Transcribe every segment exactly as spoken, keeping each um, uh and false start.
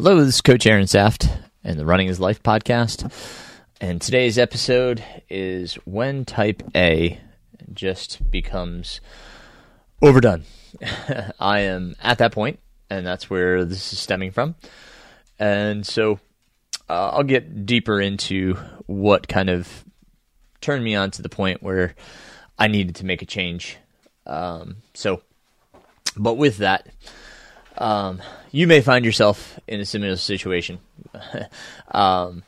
Hello, this is Coach Aaron Saft and the Running is Life podcast. And today's episode is when type A just becomes overdone. I am at that point, and that's where this is stemming from. And so uh, I'll get deeper into what kind of turned me on to the point where I needed to make a change. Um, so, but with that, um, you may find yourself in a similar situation. um,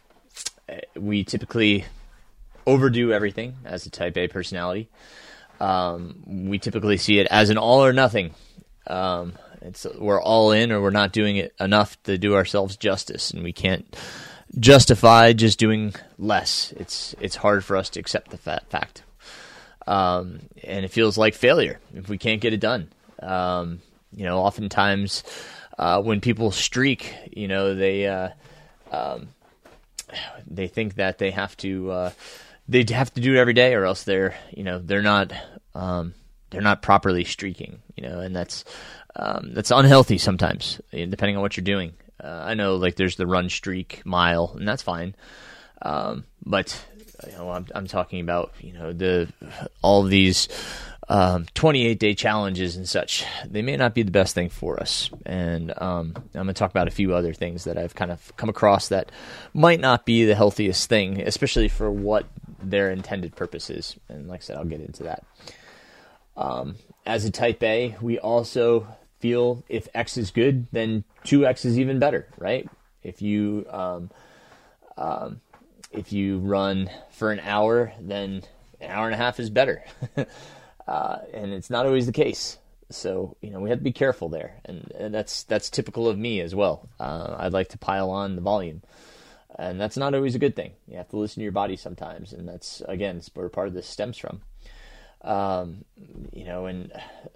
we typically overdo everything as a type A personality. Um, we typically see it as an all or nothing. Um, it's, we're all in or we're not doing it enough to do ourselves justice, and we can't justify just doing less. It's, it's hard for us to accept the fa- fact. Um, and it feels like failure if we can't get it done. Um, you know, oftentimes, uh, when people streak, you know, they, uh, um, they think that they have to, uh, they have to do it every day or else they're, you know, they're not, um, they're not properly streaking, you know, and that's, um, that's unhealthy sometimes, depending on what you're doing. Uh, I know, like, there's the run, streak, mile, and that's fine. Um, but, you know, I'm, I'm talking about, you know, the, all of these, um, twenty-eight day challenges and such. They may not be the best thing for us. And, um, I'm going to talk about a few other things that I've kind of come across that might not be the healthiest thing, especially for what their intended purpose is. And like I said, I'll get into that. Um, as a type A, we also feel if X is good, then two X is even better, right? If you, um, um, if you run for an hour, then an hour and a half is better. uh, and it's not always the case. So, you know, we have to be careful there. And, and that's, that's typical of me as well. Uh, I'd like to pile on the volume, and that's not always a good thing. You have to listen to your body sometimes. And that's, again, it's where part of this stems from. Um, you know, and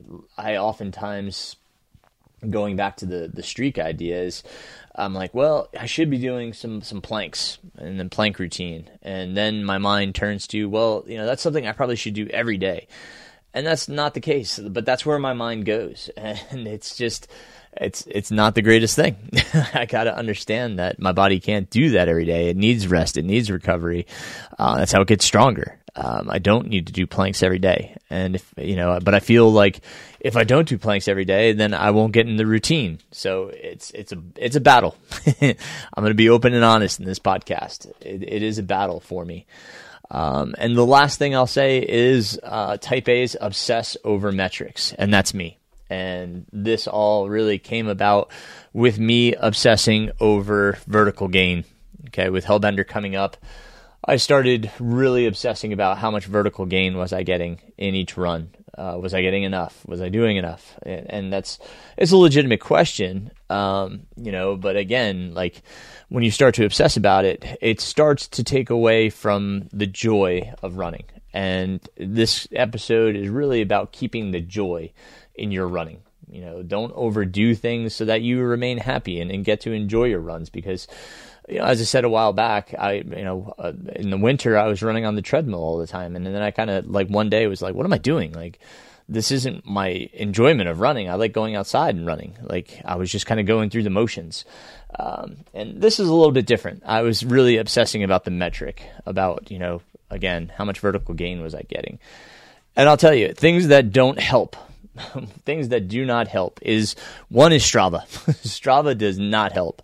I oftentimes, going back to the, the streak idea, is I'm like, well, I should be doing some, some planks and then plank routine. And then my mind turns to, well, you know, that's something I probably should do every day. And that's not the case, but that's where my mind goes. And it's just, it's, it's not the greatest thing. I got to understand that my body can't do that every day. It needs rest. It needs recovery. Uh, that's how it gets stronger. Um, I don't need to do planks every day. And if, you know, but I feel like if I don't do planks every day, then I won't get in the routine. So it's, it's a, it's a battle. I'm going to be open and honest in this podcast. It, it is a battle for me. Um, and the last thing I'll say is, uh, type A's obsess over metrics, and that's me. And this all really came about with me obsessing over vertical gain. Okay. With Hellbender coming up, I started really obsessing about how much vertical gain was I getting in each run. Uh, was I getting enough? Was I doing enough? And, and that's, it's a legitimate question, um, you know, but again, like when you start to obsess about it, it starts to take away from the joy of running. And this episode is really about keeping the joy in your running. You know, don't overdo things so that you remain happy and, and get to enjoy your runs, because, you know, as I said a while back, I, you know, uh, in the winter, I was running on the treadmill all the time. And then I kind of, like, one day was like, what am I doing? Like, this isn't my enjoyment of running. I like going outside and running. Like, I was just kind of going through the motions. Um, and this is a little bit different. I was really obsessing about the metric, about, you know, again, how much vertical gain was I getting? And I'll tell you, things that don't help, things that do not help is, one is Strava. Strava does not help.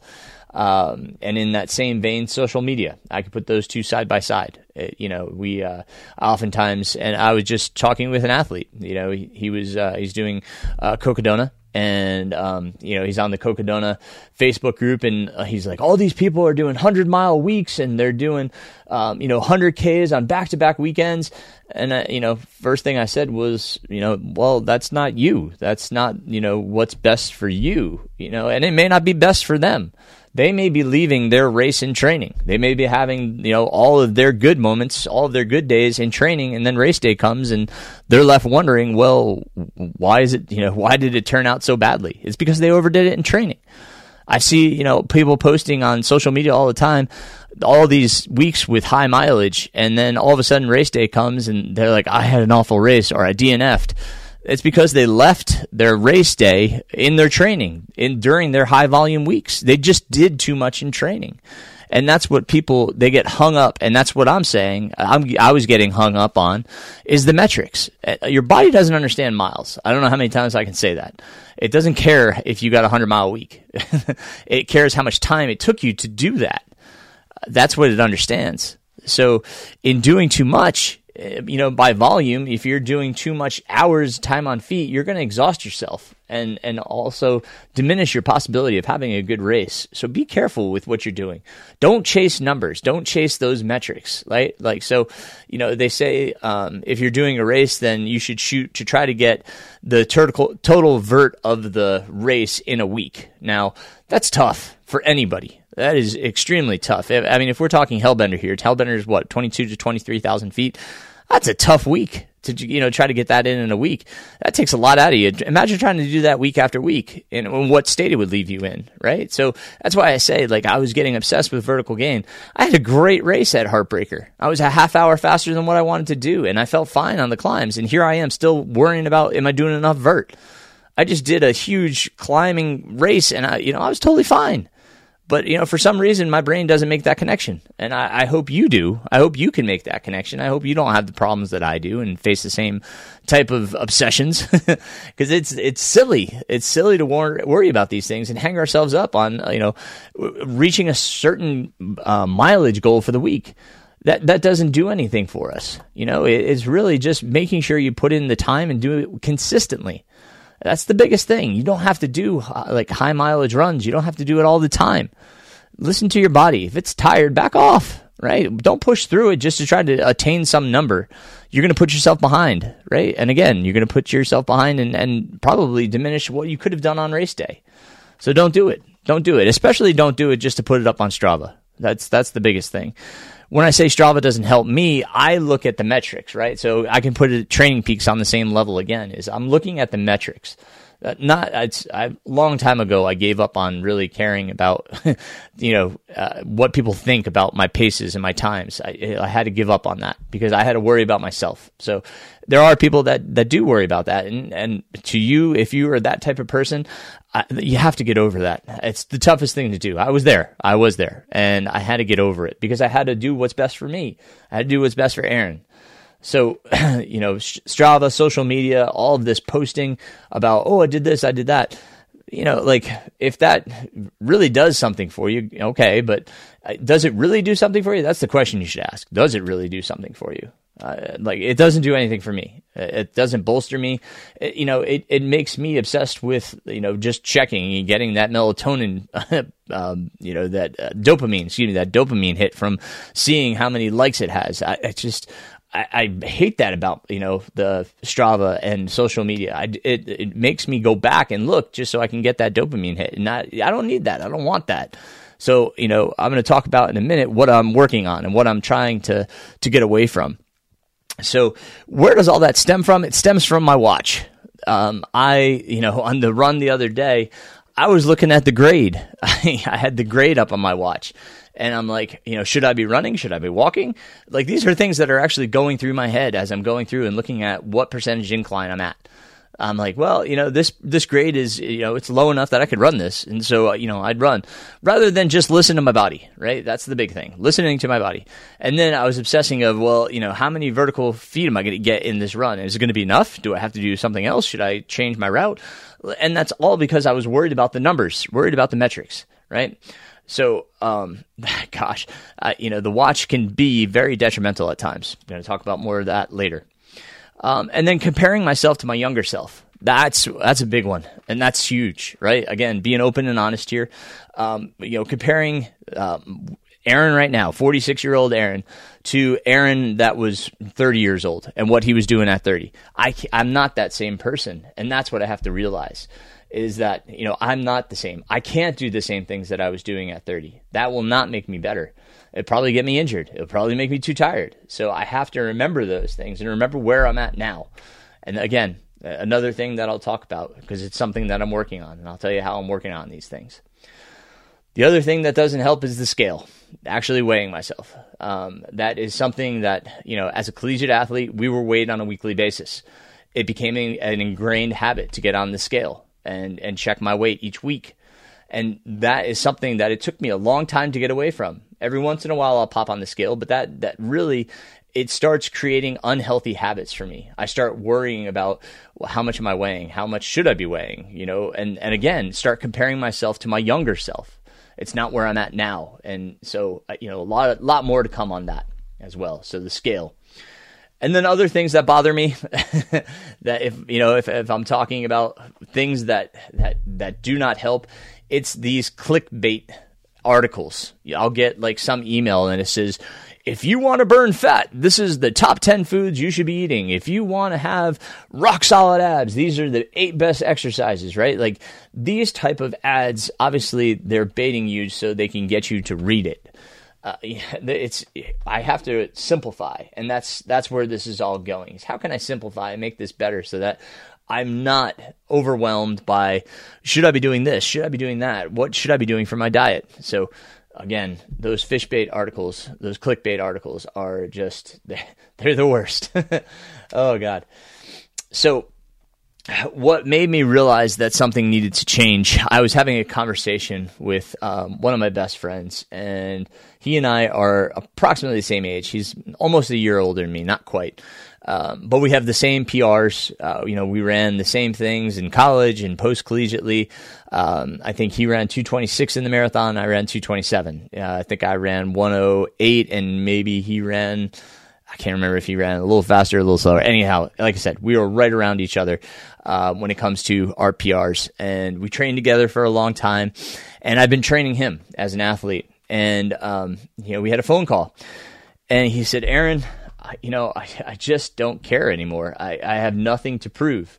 Um, and in that same vein, social media. I could put those two side by side. It, you know, we uh, oftentimes, and I was just talking with an athlete. You know, he, he was uh, he's doing uh, Cocodona, and um, you know, he's on the Cocodona Facebook group, and uh, he's like, all these people are doing hundred mile weeks, and they're doing um, you know hundred Ks on back to back weekends. And uh, you know, first thing I said was, you know, well, that's not you. That's not, you know, what's best for you. You know, and it may not be best for them. They may be leaving their race in training. They may be having, you know, all of their good moments, all of their good days in training, and then race day comes and they're left wondering, well, why is it, you know, why did it turn out so badly? It's because they overdid it in training. I see, you know, people posting on social media all the time, all these weeks with high mileage, and then all of a sudden race day comes and they're like, I had an awful race, or I D N F'd. It's because they left their race day in their training, in during their high volume weeks. They just did too much in training. And that's what people, they get hung up, and that's what I'm saying, I'm, I was getting hung up on, is the metrics. Your body doesn't understand miles. I don't know how many times I can say that. It doesn't care if you got a hundred mile week. It cares how much time it took you to do that. That's what it understands. So in doing too much, you know, by volume, if you're doing too much hours time on feet, you're going to exhaust yourself and, and also diminish your possibility of having a good race. So be careful with what you're doing. Don't chase numbers. Don't chase those metrics, right? Like, so, you know, they say, um, if you're doing a race, then you should shoot to try to get the total, total vert of the race in a week. Now, that's tough for anybody. That is extremely tough. I mean, if we're talking Hellbender here, Hellbender is what, twenty-two to twenty-three thousand feet? That's a tough week to, you know, try to get that in in a week. That takes a lot out of you. Imagine trying to do that week after week and what state it would leave you in, right? So that's why I say, like, I was getting obsessed with vertical gain. I had a great race at Heartbreaker. I was a half hour faster than what I wanted to do, and I felt fine on the climbs. And here I am still worrying about, am I doing enough vert? I just did a huge climbing race, and I, you know, I was totally fine. But, you know, for some reason, my brain doesn't make that connection. And I, I hope you do. I hope you can make that connection. I hope you don't have the problems that I do and face the same type of obsessions. Because it's it's silly. It's silly to wor- worry about these things and hang ourselves up on, you know, reaching a certain uh, mileage goal for the week. That that doesn't do anything for us. You know, it, it's really just making sure you put in the time and do it consistently. That's the biggest thing. You don't have to do uh, like high mileage runs. You don't have to do it all the time. Listen to your body. If it's tired, back off, right? Don't push through it just to try to attain some number. You're going to put yourself behind, right? And again, you're going to put yourself behind and, and probably diminish what you could have done on race day. So don't do it. Don't do it. Especially don't do it just to put it up on Strava. That's that's the biggest thing. When I say Strava doesn't help me, I look at the metrics, right? So I can put it, Training Peaks on the same level again. Is I'm looking at the metrics. Uh, not it's a long time ago, I gave up on really caring about, you know, uh, what people think about my paces and my times. I, I had to give up on that because I had to worry about myself. So there are people that, that do worry about that, and and to you, if you are that type of person, I, you have to get over that. It's the toughest thing to do. I was there. I was there, and I had to get over it because I had to do what's best for me. I had to do what's best for Aaron. So, you know, Strava, social media, all of this posting about, oh, I did this, I did that. You know, like, if that really does something for you, okay, but does it really do something for you? That's the question you should ask. Does it really do something for you? Uh, like, it doesn't do anything for me. It doesn't bolster me. It, you know, it, it makes me obsessed with, you know, just checking and getting that melatonin, um, you know, that uh, dopamine, excuse me, that dopamine hit from seeing how many likes it has. I, I just... I, I hate that about, you know, the Strava and social media. I, it it makes me go back and look just so I can get that dopamine hit. And I, I don't need that. I don't want that. So, you know, I'm going to talk about in a minute what I'm working on and what I'm trying to, to get away from. So where does all that stem from? It stems from my watch. Um, I, you know, on the run the other day, I was looking at the grade. I had the grade up on my watch. And I'm like, you know, should I be running? Should I be walking? Like, these are things that are actually going through my head as I'm going through and looking at what percentage incline I'm at. I'm like, well, you know, this this grade is, you know, it's low enough that I could run this. And so, you know, I'd run rather than just listen to my body, right? That's the big thing, listening to my body. And then I was obsessing of, well, you know, how many vertical feet am I going to get in this run? Is it going to be enough? Do I have to do something else? Should I change my route? And that's all because I was worried about the numbers, worried about the metrics, right? So, um, gosh, uh, you know, the watch can be very detrimental at times. I'm going to talk about more of that later. Um, and then comparing myself to my younger self. That's that's a big one, and that's huge, right? Again, being open and honest here. Um, you know, comparing um, Aaron right now, forty-six-year-old Aaron, to Aaron that was thirty years old and what he was doing at thirty. I, I'm not that same person, and that's what I have to realize. Is that, you know, I'm not the same. I can't do the same things that I was doing at thirty. That will not make me better. It'll probably get me injured. It'll probably make me too tired. So I have to remember those things and remember where I'm at now. And again, another thing that I'll talk about because it's something that I'm working on, and I'll tell you how I'm working on these things. The other thing that doesn't help is the scale, actually weighing myself. Um, that is something that, you know, as a collegiate athlete, we were weighed on a weekly basis. it became an ingrained habit to get on the scale and, and check my weight each week. And that is something that it took me a long time to get away from. Every once in a while I'll pop on the scale, but that, that really, it starts creating unhealthy habits for me. I start worrying about, well, how much am I weighing? How much should I be weighing? You know, and, and again, start comparing myself to my younger self. It's not where I'm at now. And so, you know, a lot, lot more to come on that as well. So the scale. And then other things that bother me that if, you know, if, if I'm talking about things that, that, that do not help, it's these clickbait articles. I'll get like some email and it says, if you want to burn fat, this is the top ten foods you should be eating. If you want to have rock solid abs, these are the eight best exercises, right? Like these type of ads, obviously they're baiting you so they can get you to read it. Uh, it's I have to simplify, and that's that's where this is all going. Is how can I simplify and make this better so that I'm not overwhelmed by, should I be doing this? Should I be doing that? What should I be doing for my diet? So again, those fish bait articles, those clickbait articles are just, they're the worst. Oh God. So what made me realize that something needed to change, I was having a conversation with um, one of my best friends, and he and I are approximately the same age. He's almost a year older than me, not quite. Um, but we have the same P Rs. Uh, you know, we ran the same things in college and post-collegiately. Um, I think he ran two twenty-six in the marathon. I ran two twenty-seven. Uh, I think I ran one oh eight, and maybe he ran, I can't remember if he ran a little faster or a little slower. Anyhow, like I said, we were right around each other uh, when it comes to our P Rs. And we trained together for a long time. And I've been training him as an athlete. And, um, you know, we had a phone call. And he said, Aaron, you know, I, I just don't care anymore. I, I have nothing to prove.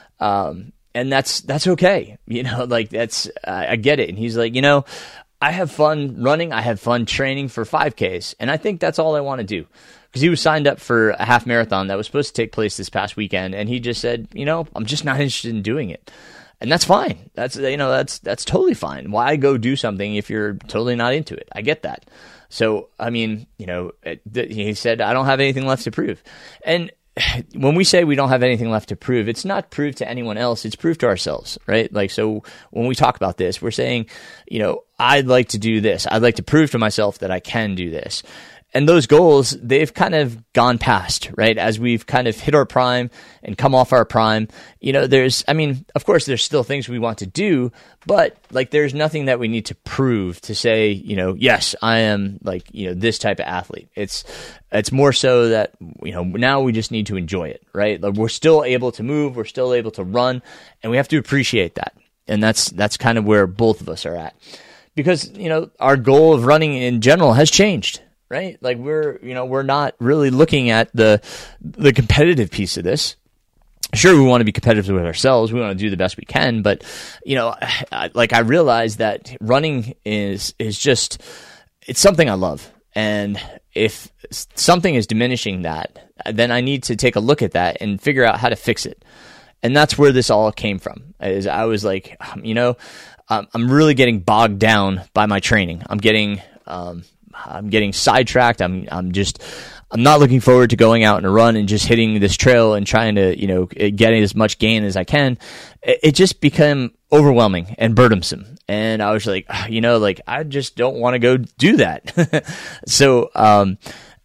Um, and that's, that's okay. You know, like that's, I, I get it. And he's like, you know, I have fun running. I have fun training for five Ks. And I think that's all I want to do. Because he was signed up for a half marathon that was supposed to take place this past weekend. And he just said, you know, I'm just not interested in doing it. And that's fine. That's, you know, that's, that's totally fine. Why go do something if you're totally not into it? I get that. So, I mean, you know, he said, I don't have anything left to prove. And when we say we don't have anything left to prove, it's not prove to anyone else. It's prove to ourselves, right? Like, so when we talk about this, we're saying, you know, I'd like to do this. I'd like to prove to myself that I can do this. And those goals, they've kind of gone past, right? As we've kind of hit our prime and come off our prime, you know, there's, I mean, of course, there's still things we want to do, but like, there's nothing that we need to prove to say, you know, yes, I am like, you know, this type of athlete. It's, it's more so that, you know, now we just need to enjoy it, right? Like we're still able to move, we're still able to run, and we have to appreciate that. And that's, that's kind of where both of us are at, because, you know, our goal of running in general has changed. Right? Like we're, you know, we're not really looking at the the competitive piece of this. Sure, we want to be competitive with ourselves. We want to do the best we can, but you know, I, like I realize that running is is just, it's something I love. And if something is diminishing that, then I need to take a look at that and figure out how to fix it. And that's where this all came from. Is I was like, you know, um, I'm really getting bogged down by my training. I'm getting um I'm getting sidetracked. I'm I'm just I'm not looking forward to going out and a run and just hitting this trail and trying to, you know, get as much gain as I can. It, it just became overwhelming and burdensome. And I was like, you know, like I just don't want to go do that. So um,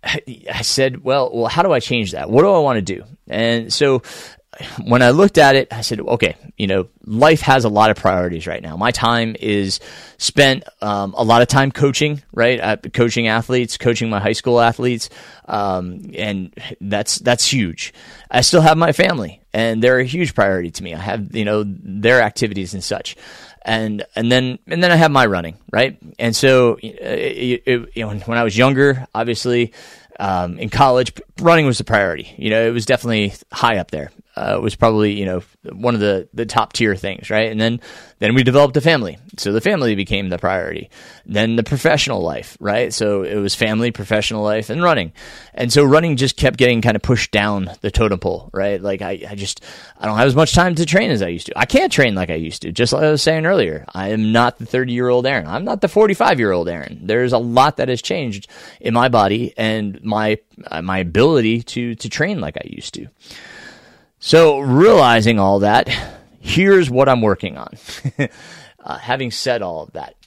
I said, well, well, how do I change that? What do I want to do? And so when I looked at it, I said, okay, you know, life has a lot of priorities right now. My time is spent um, a lot of time coaching, right? Uh, coaching athletes, coaching my high school athletes, um, and that's that's huge. I still have my family, and they're a huge priority to me. I have, you know, their activities and such, and and then and then I have my running, right? And so, it, it, you know, when I was younger, obviously, um, in college, running was the priority. You know, it was definitely high up there. Uh, it was probably, you know, one of the, the top tier things, right? And then, then we developed a family. So the family became the priority. Then the professional life, right? So it was family, professional life, and running. And so running just kept getting kind of pushed down the totem pole, right? Like I, I just, I don't have as much time to train as I used to. I can't train like I used to, just like I was saying earlier. I am not the thirty-year-old Aaron. I'm not the forty-five-year-old Aaron. There's a lot that has changed in my body and my, uh, my ability to, to train like I used to. So realizing all that, here's what I'm working on. uh, having said all of that,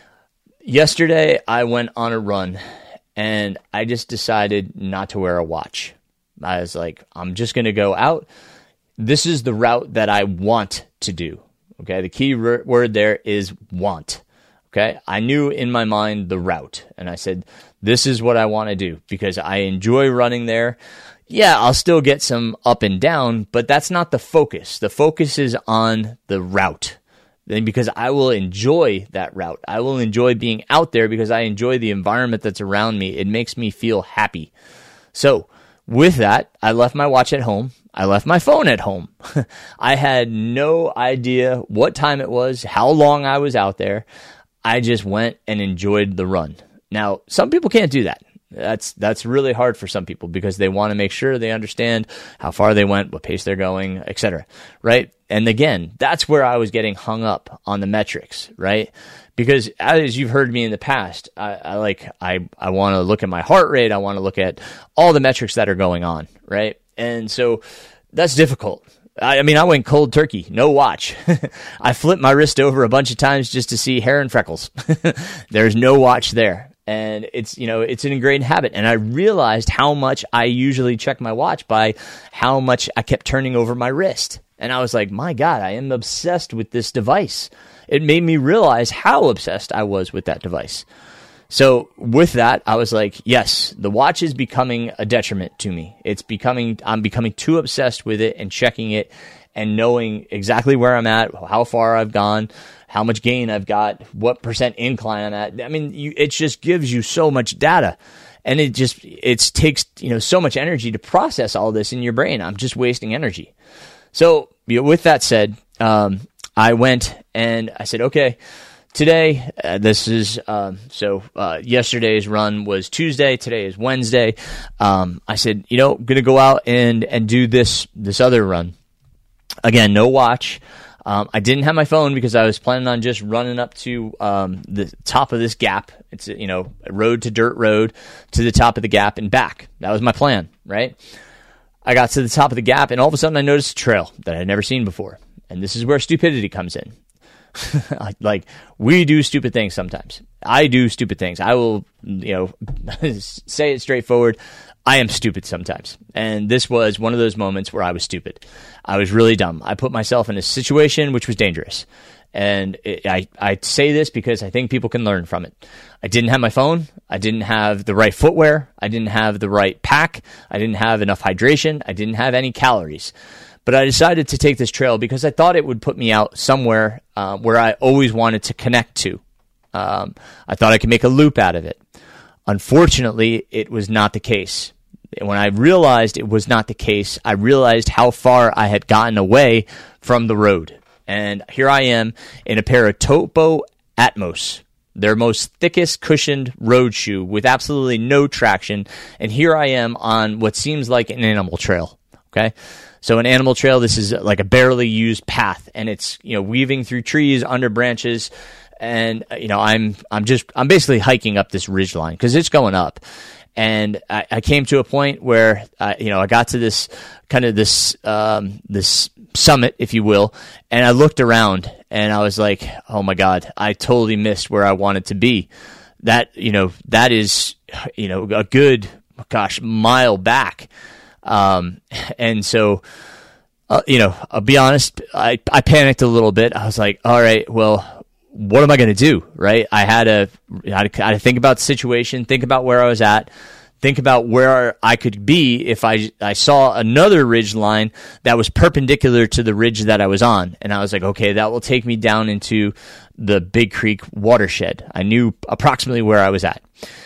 yesterday I went on a run and I just decided not to wear a watch. I was like, I'm just going to go out. This is the route that I want to do. Okay. The key r- word there is want. Okay. I knew in my mind the route and I said, this is what I want to do because I enjoy running there. Yeah, I'll still get some up and down, but that's not the focus. The focus is on the route. Then because I will enjoy that route. I will enjoy being out there because I enjoy the environment that's around me. It makes me feel happy. So with that, I left my watch at home. I left my phone at home. I had no idea what time it was, how long I was out there. I just went and enjoyed the run. Now, some people can't do that. That's that's really hard for some people because they want to make sure they understand how far they went, what pace they're going, et cetera. Right? And again, that's where I was getting hung up on the metrics, right? Because as you've heard me in the past, I, I like I I want to look at my heart rate, I want to look at all the metrics that are going on, right? And so that's difficult. I, I mean, I went cold turkey, no watch. I flipped my wrist over a bunch of times just to see hair and freckles. There's no watch there. And it's, you know, it's an ingrained habit. And I realized how much I usually check my watch by how much I kept turning over my wrist. And I was like, my God, I am obsessed with this device. It made me realize how obsessed I was with that device. So with that, I was like, yes, the watch is becoming a detriment to me. It's becoming, I'm becoming too obsessed with it and checking it and knowing exactly where I'm at, how far I've gone, how much gain I've got, what percent incline I'm at. I mean, you, it just gives you so much data, and it just it takes you know so much energy to process all this in your brain. I'm just wasting energy. So you know, with that said, um, I went and I said, okay, today uh, this is um, so uh, yesterday's run was Tuesday. Today is Wednesday. Um, I said, you know, I'm gonna go out and and do this this other run again. No watch. Um, I didn't have my phone because I was planning on just running up to um, the top of this gap. It's, you know, a road to dirt road to the top of the gap and back. That was my plan, right? I got to the top of the gap, and all of a sudden I noticed a trail that I'd never seen before. And this is where stupidity comes in. Like, we do stupid things sometimes. I do stupid things. I will, you know, say it straightforward. I am stupid sometimes. And this was one of those moments where I was stupid. I was really dumb. I put myself in a situation which was dangerous. And it, I, I say this because I think people can learn from it. I didn't have my phone. I didn't have the right footwear. I didn't have the right pack. I didn't have enough hydration. I didn't have any calories. But I decided to take this trail because I thought it would put me out somewhere uh, where I always wanted to connect to. Um, I thought I could make a loop out of it. Unfortunately, it was not the case. When I realized it was not the case, I realized how far I had gotten away from the road. And here I am in a pair of Topo Atmos, their most thickest cushioned road shoe with absolutely no traction. And here I am on what seems like an animal trail. Okay. So an animal trail, this is like a barely used path, and it's, you know, weaving through trees, under branches. And, you know, I'm, I'm just, I'm basically hiking up this ridge line because it's going up. And I, I came to a point where, I, you know, I got to this kind of this, um, this summit, if you will. And I looked around and I was like, oh my God, I totally missed where I wanted to be. That, you know, that is, you know, a good, gosh, mile back. Um, and so, uh, you know, I'll be honest, I, I panicked a little bit. I was like, all right, well, what am I going to do? Right. I had to, I had to think about the situation, think about where I was at, think about where I could be if I, I saw another ridge line that was perpendicular to the ridge that I was on. And I was like, okay, that will take me down into the Big Creek watershed. I knew approximately where I was at.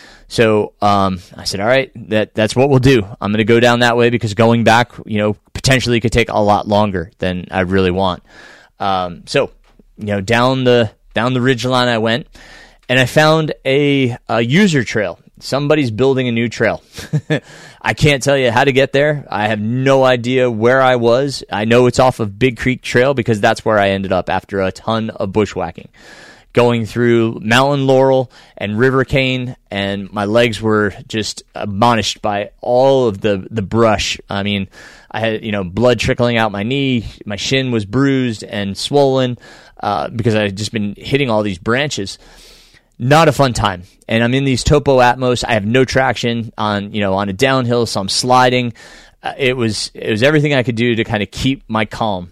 So um, I said, all right, that that's what we'll do. I'm going to go down that way because going back, you know, potentially could take a lot longer than I really want. Um, so, you know, down the down the ridge line I went, and I found a, a user trail. Somebody's building a new trail. I can't tell you how to get there. I have no idea where I was. I know it's off of Big Creek Trail because that's where I ended up after a ton of bushwhacking. going through Mountain Laurel and River Cane, and my legs were just admonished by all of the, the brush. I mean, I had, you know, blood trickling out my knee. My shin was bruised and swollen uh, because I had just been hitting all these branches. Not a fun time. And I'm in these Topo Atmos. I have no traction on, you know, on a downhill, so I'm sliding. Uh, it was it was everything I could do to kind of keep my calm.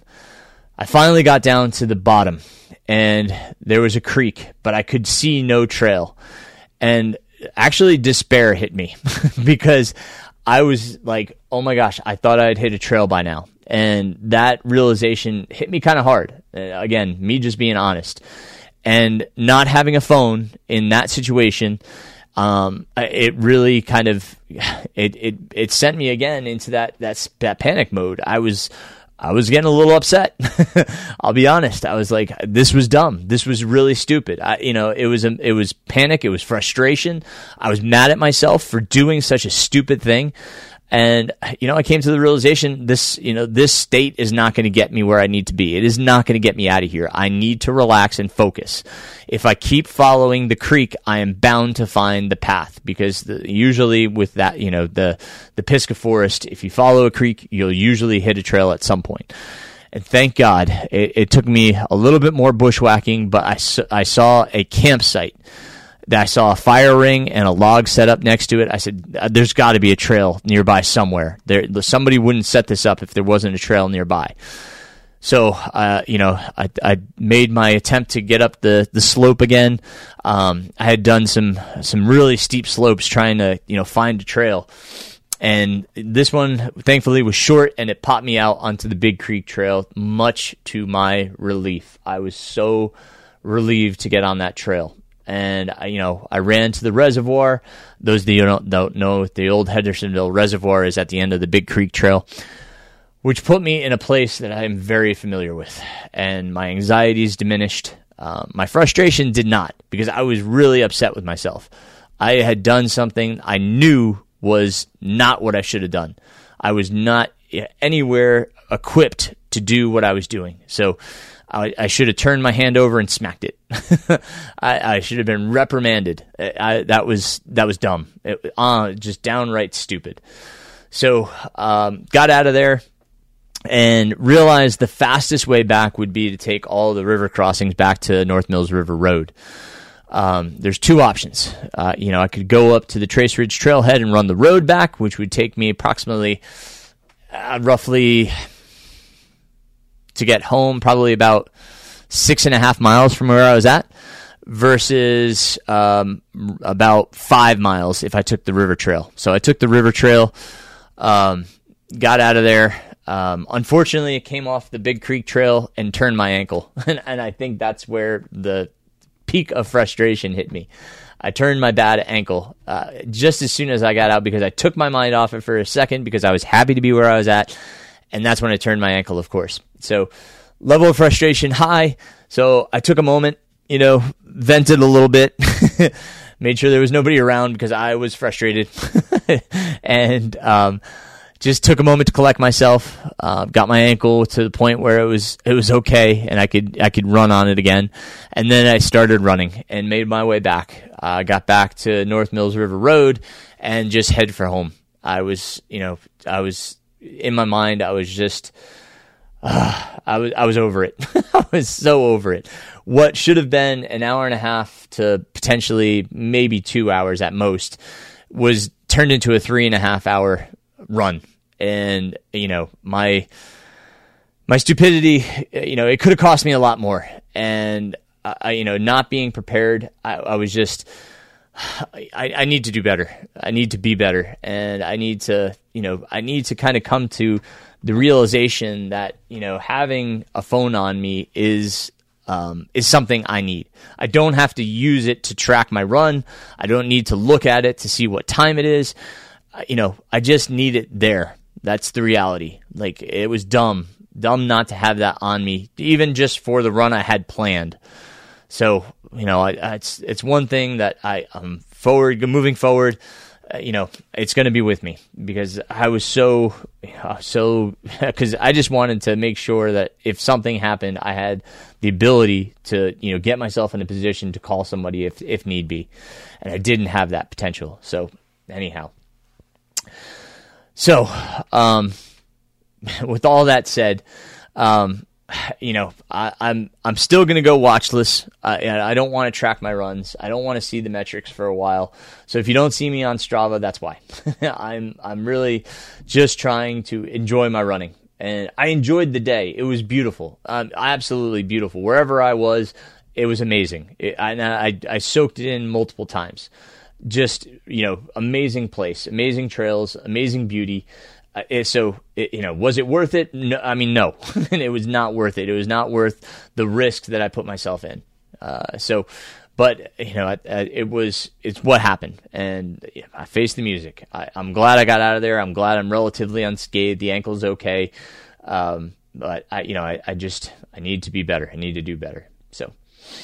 I finally got down to the bottom, and there was a creek, but I could see no trail. And actually despair hit me because I was like, oh my gosh, I thought I'd hit a trail by now. And that realization hit me kind of hard. Uh, again, me just being honest. And not having a phone in that situation, um, it really kind of it it it sent me again into that that that panic mode. I was I was getting a little upset. I'll be honest. I was like, this was dumb. This was really stupid. I, you know, it was a, it was panic. It was frustration. I was mad at myself for doing such a stupid thing. And, you know, I came to the realization this, you know, this state is not going to get me where I need to be. It is not going to get me out of here. I need to relax and focus. If I keep following the creek, I am bound to find the path, because the, usually with that, you know, the, the Pisgah Forest, if you follow a creek, you'll usually hit a trail at some point. And thank God it, it took me a little bit more bushwhacking, but I, I saw a campsite. I saw a fire ring and a log set up next to it. I said, there's got to be a trail nearby somewhere. There, somebody wouldn't set this up if there wasn't a trail nearby. So, uh, you know, I, I made my attempt to get up the, the slope again. Um, I had done some, some really steep slopes trying to, you know, find a trail. And this one, thankfully, was short, and it popped me out onto the Big Creek Trail, much to my relief. I was so relieved to get on that trail. And, you know, I ran to the reservoir. Those that you don't, don't know, the old Hendersonville Reservoir is at the end of the Big Creek Trail, which put me in a place that I am very familiar with. And my anxieties diminished. Uh, my frustration did not, because I was really upset with myself. I had done something I knew was not what I should have done. I was not anywhere equipped to do what I was doing. So I, I should have turned my hand over and smacked it. I, I should have been reprimanded. I, I, that was that was dumb. It, uh, just downright stupid. So um, got out of there and realized the fastest way back would be to take all the river crossings back to North Mills River Road. Um, there's two options. Uh, you know, I could go up to the Trace Ridge Trailhead and run the road back, which would take me approximately uh, roughly... to get home, probably about six and a half miles from where I was at, versus um, about five miles if I took the river trail. So I took the river trail, um, got out of there. Um, unfortunately, it came off the Big Creek Trail and turned my ankle. and, and I think that's where the peak of frustration hit me. I turned my bad ankle uh, just as soon as I got out, because I took my mind off it for a second because I was happy to be where I was at. And that's when I turned my ankle, of course. So level of frustration high. So I took a moment, you know, vented a little bit, made sure there was nobody around because I was frustrated, and um, just took a moment to collect myself. Uh, got my ankle to the point where it was it was okay, and I could I could run on it again. And then I started running and made my way back. I uh, got back to North Mills River Road and just head for home. I was, you know, I was. In my mind, I was just, uh, I was, I was over it. I was so over it. What should have been an hour and a half to potentially maybe two hours at most was turned into a three and a half hour run. And, you know, my, my stupidity, you know, it could have cost me a lot more. And, I, you know, not being prepared, I, I was just, I, I need to do better. I need to be better. And I need to, you know, I need to kind of come to the realization that, you know, having a phone on me is, um, is something I need. I don't have to use it to track my run. I don't need to look at it to see what time it is. You know, I just need it there. That's the reality. Like, it was dumb, dumb not to have that on me, even just for the run I had planned. So, you know, I, I, it's it's one thing that I, I'm forward, moving forward. you know, it's going to be with me because I was so, so, because I just wanted to make sure that if something happened, I had the ability to, you know, get myself in a position to call somebody if, if need be. And I didn't have that potential. So anyhow, so, um, with all that said, um, you know, I, I'm I'm still going to go watchless. I, I don't want to track my runs. I don't want to see the metrics for a while. So if you don't see me on Strava, that's why. I'm I'm really just trying to enjoy my running, and I enjoyed the day. It was beautiful, um, absolutely beautiful. Wherever I was, it was amazing. It, I, I I soaked it in multiple times. Just, you know, amazing place, amazing trails, amazing beauty. Uh, so, it, you know, was it worth it? No, I mean, no, it was not worth it. It was not worth the risk that I put myself in. Uh, so, but, you know, it, it was, it's what happened. And yeah, I faced the music. I, I'm glad I got out of there. I'm glad I'm relatively unscathed. The ankle's okay. Um, but I, you know, I, I just, I need to be better. I need to do better. So.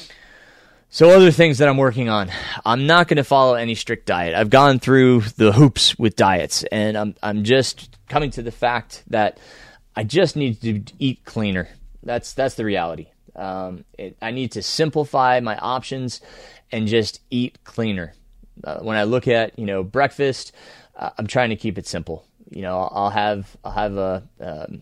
So other things that I'm working on, I'm not going to follow any strict diet. I've gone through the hoops with diets, and I'm I'm just coming to the fact that I just need to eat cleaner. That's that's the reality. Um, it, I need to simplify my options and just eat cleaner. Uh, when I look at you know breakfast, uh, I'm trying to keep it simple. You know, I'll, I'll have I'll have a um,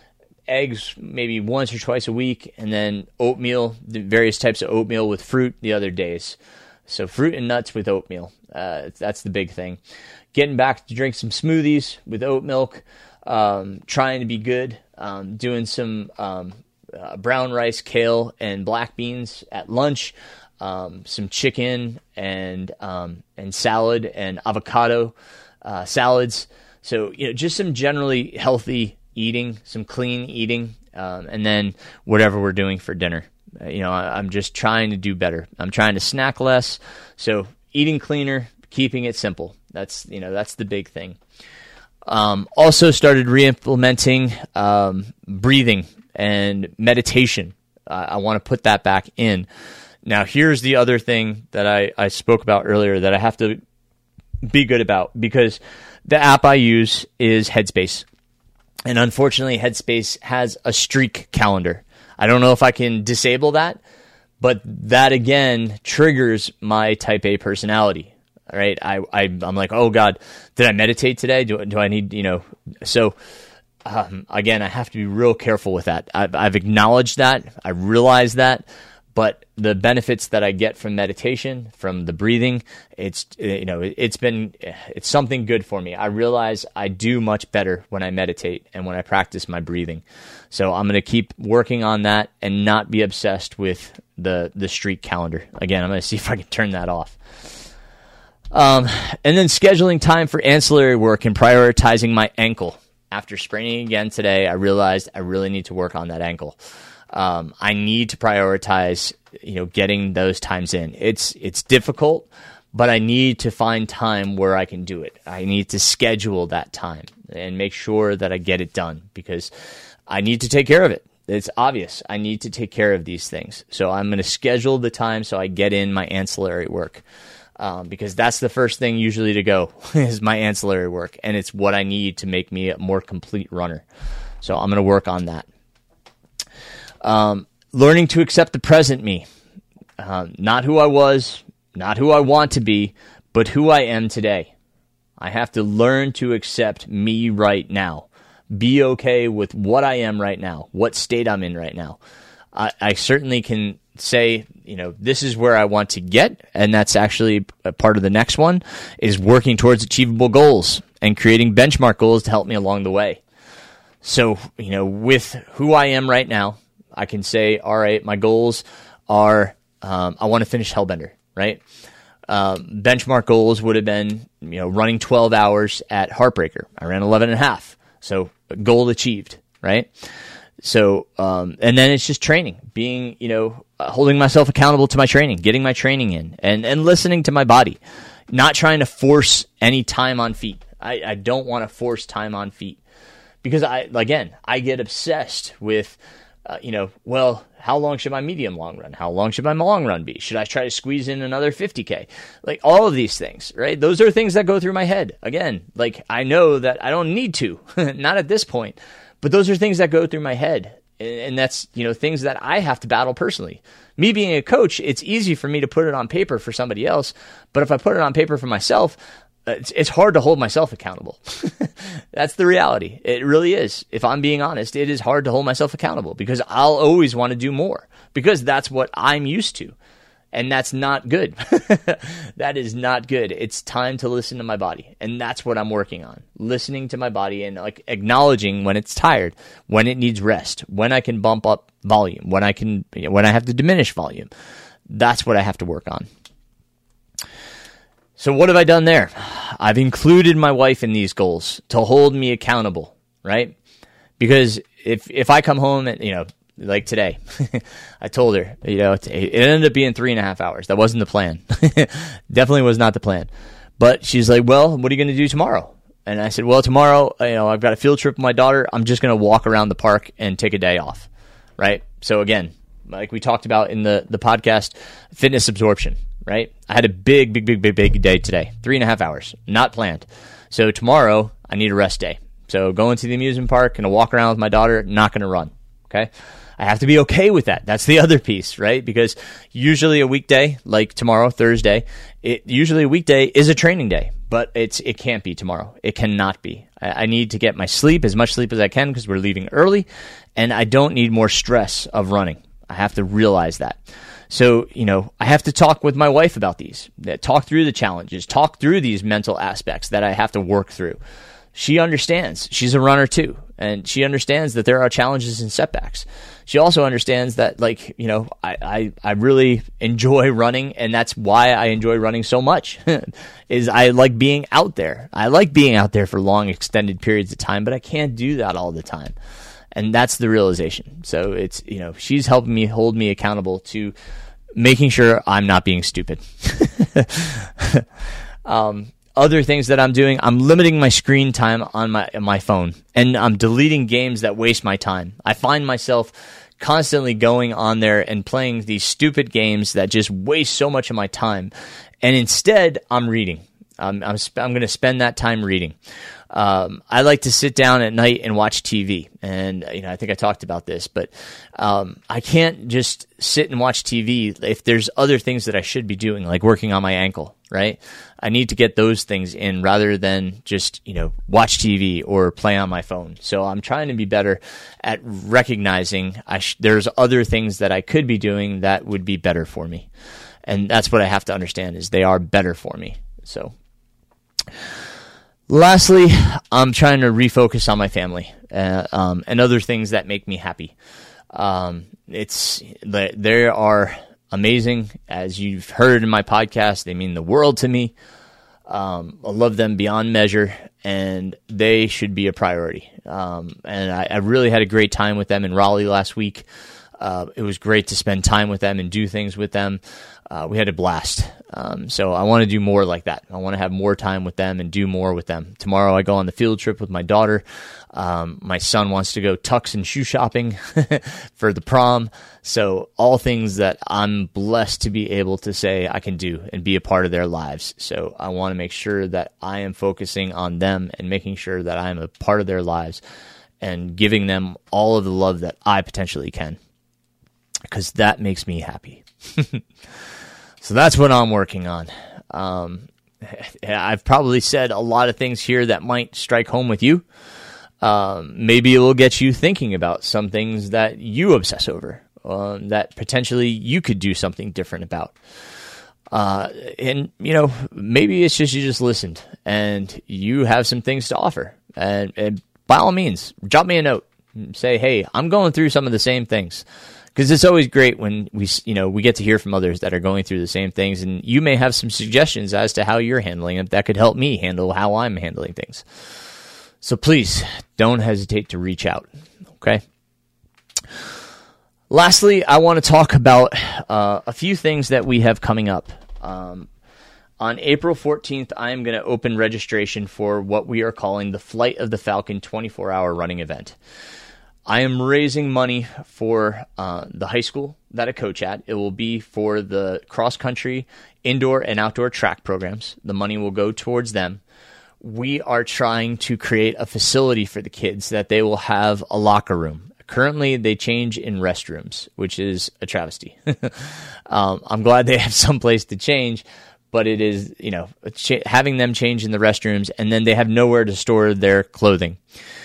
eggs maybe once or twice a week, and then oatmeal, the various types of oatmeal with fruit the other days. So fruit and nuts with oatmeal. Uh, that's the big thing. Getting back to drink some smoothies with oat milk, um, trying to be good, um, doing some um, uh, brown rice, kale, and black beans at lunch, um, some chicken and um, and salad and avocado uh, salads. So, you know, just some generally healthy eating, some clean eating, um, and then whatever we're doing for dinner. Uh, you know, I, I'm just trying to do better. I'm trying to snack less. So eating cleaner, keeping it simple. That's, you know, that's the big thing. Um, also started re-implementing um, breathing and meditation. Uh, I want to put that back in. Now, here's the other thing that I, I spoke about earlier that I have to be good about, because the app I use is Headspace. And unfortunately, Headspace has a streak calendar. I don't know if I can disable that, but that again triggers my type A personality. All right, I, I I'm like, oh God, did I meditate today? Do do I need you know? So um, again, I have to be real careful with that. I've I've acknowledged that. I realize that. But the benefits that I get from meditation, from the breathing, it's you know it's been it's something good for me. I realize I do much better when I meditate and when I practice my breathing. So I'm going to keep working on that and not be obsessed with the the streak calendar. Again, I'm going to see if I can turn that off. Um, and then scheduling time for ancillary work and prioritizing my ankle. After spraining again today, I realized I really need to work on that ankle. Um, I need to prioritize, you know, getting those times in. It's it's difficult, but I need to find time where I can do it. I need to schedule that time and make sure that I get it done, because I need to take care of it. It's obvious. I need to take care of these things. So I'm going to schedule the time so I get in my ancillary work, um, because that's the first thing usually to go is my ancillary work, and it's what I need to make me a more complete runner. So I'm going to work on that. Um, learning to accept the present me, uh, not who I was, not who I want to be, but who I am today. I have to learn to accept me right now. Be okay with what I am right now, what state I'm in right now. I, I certainly can say, you know, this is where I want to get, and that's actually a part of the next one, is working towards achievable goals and creating benchmark goals to help me along the way. So, you know, with who I am right now, I can say, all right, my goals are, um, I want to finish Hellbender, right? Um, benchmark goals would have been, you know, running twelve hours at Heartbreaker. I ran eleven and a half. So goal achieved, right? So, um, and then it's just training, being, you know, uh, holding myself accountable to my training, getting my training in, and, and listening to my body, not trying to force any time on feet. I, I don't want to force time on feet, because I, again, I get obsessed with, Uh, you know, well, how long should my medium long run? How long should my long run be? Should I try to squeeze in another fifty K? Like all of these things, right? Those are things that go through my head. Again, like I know that I don't need to, not at this point, but those are things that go through my head. And that's, you know, things that I have to battle personally. Me being a coach, it's easy for me to put it on paper for somebody else. But if I put it on paper for myself, It's, it's hard to hold myself accountable. That's the reality. It really is. If I'm being honest, it is hard to hold myself accountable because I'll always want to do more because that's what I'm used to. And that's not good. That is not good. It's time to listen to my body. And that's what I'm working on. Listening to my body and like acknowledging when it's tired, when it needs rest, when I can bump up volume, when I can, you know, when I have to diminish volume. That's what I have to work on. So what have I done there? I've included my wife in these goals to hold me accountable, right? Because if if I come home and, you know, like today, I told her, you know, it, it ended up being three and a half hours. That wasn't the plan. Definitely was not the plan. But she's like, well, what are you going to do tomorrow? And I said, well, tomorrow, you know, I've got a field trip with my daughter. I'm just going to walk around the park and take a day off, right? So again, like we talked about in the, the podcast, fitness absorption. Right? I had a big, big, big, big, big day today. Three and a half hours. Not planned. So tomorrow, I need a rest day. So going to the amusement park and a walk around with my daughter, not going to run. Okay? I have to be okay with that. That's the other piece, right? Because usually a weekday, like tomorrow, Thursday, it usually a weekday is a training day. But it's it can't be tomorrow. It cannot be. I, I need to get my sleep, as much sleep as I can, because we're leaving early. And I don't need more stress of running. I have to realize that. So, you know, I have to talk with my wife about these, talk through the challenges, talk through these mental aspects that I have to work through. She understands. She's a runner too, and she understands that there are challenges and setbacks. She also understands that, like, you know, I, I, I really enjoy running, and that's why I enjoy running so much, is I like being out there. I like being out there for long, extended periods of time, but I can't do that all the time. And that's the realization. So it's, you know, she's helping me hold me accountable to making sure I'm not being stupid. um, other things that I'm doing, I'm limiting my screen time on my on my phone, and I'm deleting games that waste my time. I find myself constantly going on there and playing these stupid games that just waste so much of my time. And instead, I'm reading. Um, I'm sp- I'm going to spend that time reading. Um, I like to sit down at night and watch T V, and you know I think I talked about this, but um, I can't just sit and watch T V if there's other things that I should be doing, like working on my ankle. Right? I need to get those things in rather than just you know watch T V or play on my phone. So I'm trying to be better at recognizing I sh- there's other things that I could be doing that would be better for me, and that's what I have to understand is they are better for me. So. Lastly, I'm trying to refocus on my family uh, um, and other things that make me happy. Um, it's they are amazing, as you've heard in my podcast. They mean the world to me. Um, I love them beyond measure, and they should be a priority. Um, and I, I really had a great time with them in Raleigh last week. Uh, it was great to spend time with them and do things with them. Uh, we had a blast. Um, so I want to do more like that. I want to have more time with them and do more with them. Tomorrow I go on the field trip with my daughter. Um, my son wants to go tux and shoe shopping for the prom. So all things that I'm blessed to be able to say I can do and be a part of their lives. So I want to make sure that I am focusing on them and making sure that I am a part of their lives and giving them all of the love that I potentially can, because that makes me happy. So that's what I'm working on. Um, I've probably said a lot of things here that might strike home with you. Um, maybe it will get you thinking about some things that you obsess over, um, that potentially you could do something different about. Uh, and, you know, maybe it's just you just listened and you have some things to offer. And, and by all means, drop me a note. Say, hey, I'm going through some of the same things. Because it's always great when we, you know, we get to hear from others that are going through the same things, and you may have some suggestions as to how you're handling it that could help me handle how I'm handling things. So please don't hesitate to reach out. Okay. Lastly, I want to talk about uh, a few things that we have coming up. Um, on April fourteenth, I am going to open registration for what we are calling the Flight of the Falcon twenty-four hour running event. I am raising money for uh, the high school that I coach at. It will be for the cross-country, indoor, and outdoor track programs. The money will go towards them. We are trying to create a facility for the kids that they will have a locker room. Currently, they change in restrooms, which is a travesty. um, I'm glad they have some place to change, but it is, you know, ch- having them change in the restrooms, and then they have nowhere to store their clothing.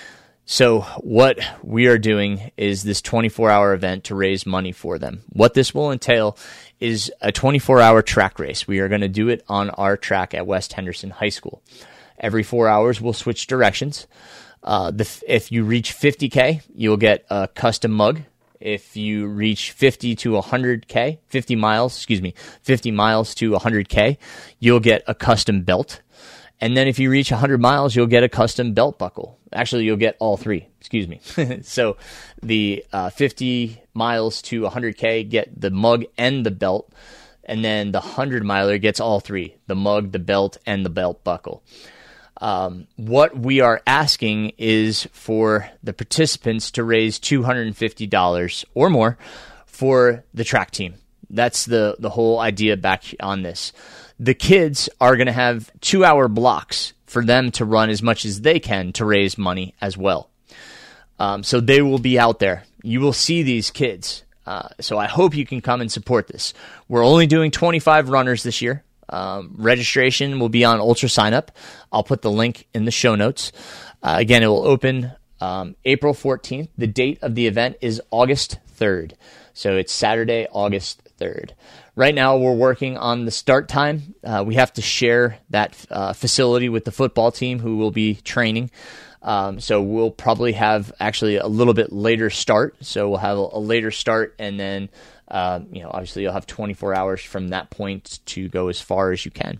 So what we are doing is this twenty-four hour event to raise money for them. What this will entail is a twenty-four hour track race. We are going to do it on our track at West Henderson High School. Every four hours, we'll switch directions. Uh, the, if you reach fifty K, you'll get a custom mug. If you reach fifty to one hundred K, fifty miles, excuse me, fifty miles to one hundred K, you'll get a custom belt. And then if you reach one hundred miles, you'll get a custom belt buckle. Actually, you'll get all three, excuse me. So the uh, fifty miles to one hundred K get the mug and the belt, and then the one hundred miler gets all three, the mug, the belt, and the belt buckle. Um, what we are asking is for the participants to raise two hundred fifty dollars or more for the track team. That's the, the whole idea back on this. The kids are going to have two-hour blocks for them to run as much as they can to raise money as well. Um, so they will be out there. You will see these kids. Uh, so I hope you can come and support this. We're only doing twenty-five runners this year. Um, registration will be on Ultra Sign Up. I'll put the link in the show notes. Uh, again, it will open um, April fourteenth. The date of the event is August third. So it's Saturday, August third. Right now, we're working on the start time. Uh, we have to share that uh, facility with the football team who will be training. Um, so we'll probably have actually a little bit later start. So we'll have a, a later start, and then uh, you know, obviously you'll have twenty-four hours from that point to go as far as you can.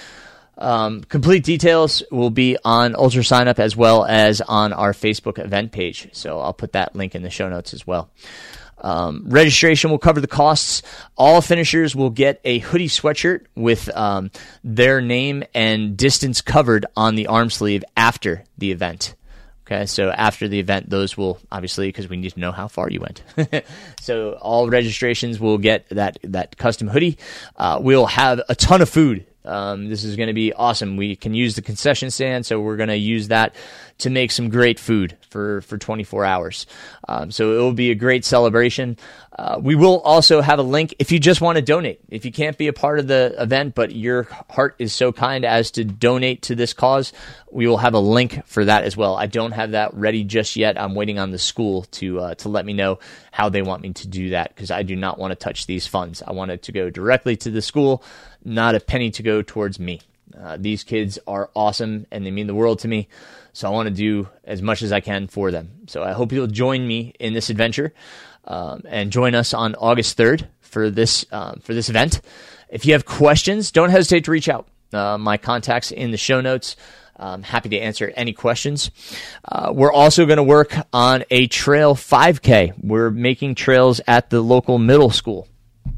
Um, complete details will be on Ultra Sign Up as well as on our Facebook event page. So I'll put that link in the show notes as well. Um, registration will cover the costs. All finishers will get a hoodie sweatshirt with um, their name and distance covered on the arm sleeve after the event. Okay, so after the event, those will obviously, because we need to know how far you went. So all registrations will get that that custom hoodie. Uh, we'll have a ton of food. Um, this is going to be awesome. We can use the concession stand, so we're going to use that to make some great food for, for twenty-four hours. Um, so it will be a great celebration. Uh, we will also have a link if you just want to donate. If you can't be a part of the event, but your heart is so kind as to donate to this cause, we will have a link for that as well. I don't have that ready just yet. I'm waiting on the school to uh, to let me know how they want me to do that, because I do not want to touch these funds. I want it to go directly to the school, not a penny to go towards me. Uh, these kids are awesome, and they mean the world to me, so I want to do as much as I can for them. So I hope you'll join me in this adventure, um, and join us on August third for this uh, for this event. If you have questions, don't hesitate to reach out. Uh, my contact's in the show notes. I'm happy to answer any questions. Uh, we're also going to work on a trail five K. We're making trails at the local middle school,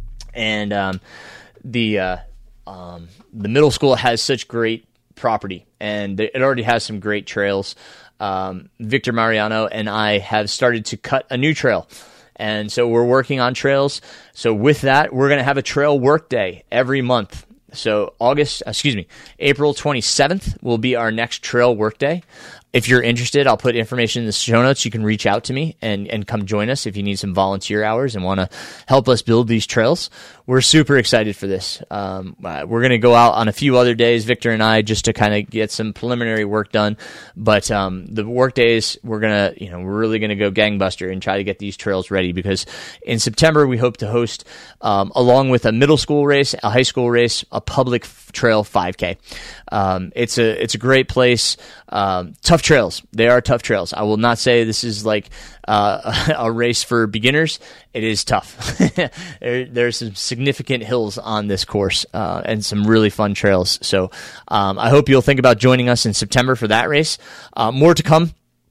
and um, the uh, um, the middle school has such great property, and it already has some great trails. Um, Victor Mariano and I have started to cut a new trail, and so we're working on trails. So with that, we're going to have a trail work day every month. So August, excuse me, April twenty-seventh will be our next trail work day. If you're interested, I'll put information in the show notes. You can reach out to me and, and come join us if you need some volunteer hours and want to help us build these trails. We're super excited for this. Um, uh, we're going to go out on a few other days, Victor and I, just to kind of get some preliminary work done. But um, the work days, we're going to, you know, we're really going to go gangbuster and try to get these trails ready, because in September we hope to host, um, along with a middle school race, a high school race, a public f- trail five K. Um, it's a it's a great place. Um, tough trails. They are tough trails. I will not say this is like uh, a race for beginners. It is tough. there, there's some significant hills on this course, uh, and some really fun trails. So um, I hope you'll think about joining us in September for that race. Uh, more to come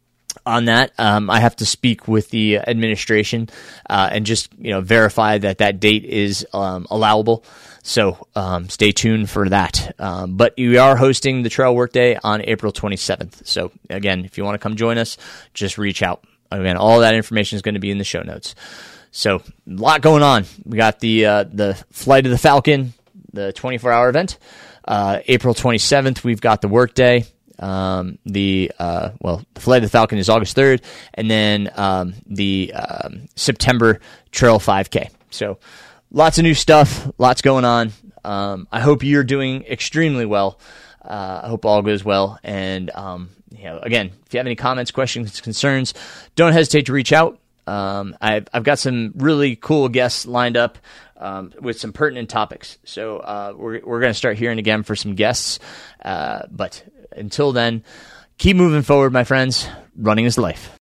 on that. Um, I have to speak with the administration uh, and just you know verify that that date is um, allowable. So um, stay tuned for that. Um, but we are hosting the Trail Workday on April twenty-seventh. So again, if you want to come join us, just reach out. Again, all that information is going to be in the show notes. So, a lot going on. We got the uh, the Flight of the Falcon, the twenty-four hour event. Uh, April twenty-seventh, we've got the Workday. Um, the uh, well, the Flight of the Falcon is August third, and then um, the um, September Trail five K. So, lots of new stuff, lots going on. Um, I hope you're doing extremely well. Uh, I hope all goes well. And um, you know, again, if you have any comments, questions, concerns, don't hesitate to reach out. Um, I've, I've got some really cool guests lined up um, with some pertinent topics. So uh, we're we're going to start hearing again for some guests. Uh, but until then, keep moving forward, my friends. Running is life.